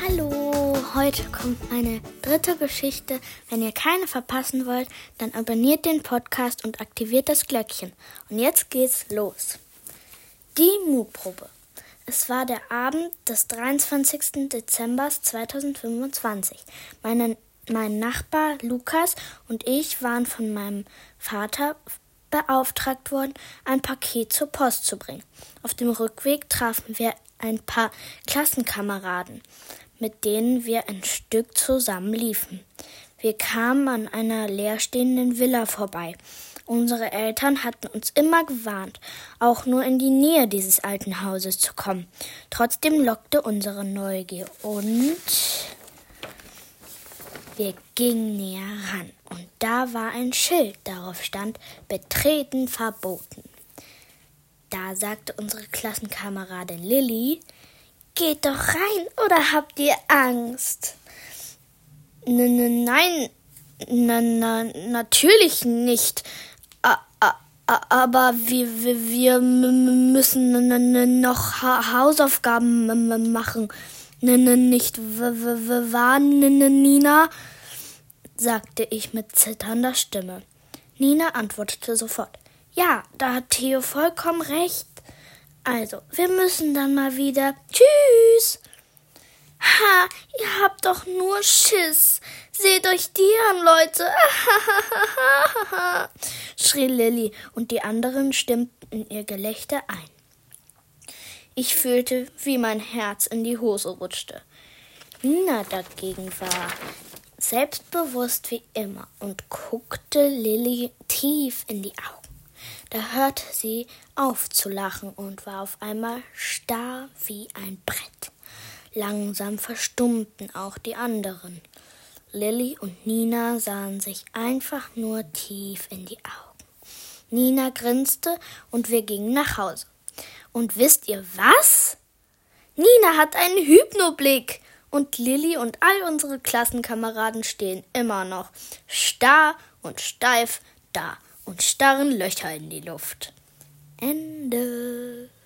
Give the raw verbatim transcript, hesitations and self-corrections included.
Hallo, heute kommt meine dritte Geschichte. Wenn ihr keine verpassen wollt, dann abonniert den Podcast und aktiviert das Glöckchen. Und jetzt geht's los. Die Mutprobe. Es war der Abend des dreiundzwanzigsten Dezember zweitausendfünfundzwanzig. Meine, mein Nachbar Lukas und ich waren von meinem Vater beauftragt worden, ein Paket zur Post zu bringen. Auf dem Rückweg trafen wir ein paar Klassenkameraden, mit denen wir ein Stück zusammen liefen. Wir kamen an einer leerstehenden Villa vorbei. Unsere Eltern hatten uns immer gewarnt, auch nur in die Nähe dieses alten Hauses zu kommen. Trotzdem lockte unsere Neugier und wir gingen näher ran. Und da war ein Schild, darauf stand Betreten verboten. Da sagte unsere Klassenkameradin Lilly: Geht doch rein, oder habt ihr Angst? N- nein, na, na, natürlich nicht. A- a- aber wir, wir, wir müssen noch ha- Hausaufgaben m- machen. N- nicht wahr, Nina? Sagte ich mit zitternder Stimme. Nina antwortete sofort: Ja, da hat Theo vollkommen recht. Also, wir müssen dann mal wieder. Tschüss! Ha, ihr habt doch nur Schiss. Seht euch die an, Leute. Schrie Lilly und die anderen stimmten in ihr Gelächter ein. Ich fühlte, wie mein Herz in die Hose rutschte. Nina dagegen war selbstbewusst wie immer und guckte Lilly tief in die Augen. Da hörte sie auf zu lachen und war auf einmal starr wie ein Brett. Langsam verstummten auch die anderen. Lilly und Nina sahen sich einfach nur tief in die Augen. Nina grinste und wir gingen nach Hause. Und wisst ihr was? Nina hat einen Hypnoblick. Und Lilly und all unsere Klassenkameraden stehen immer noch starr und steif da und starren Löcher in die Luft. Ende.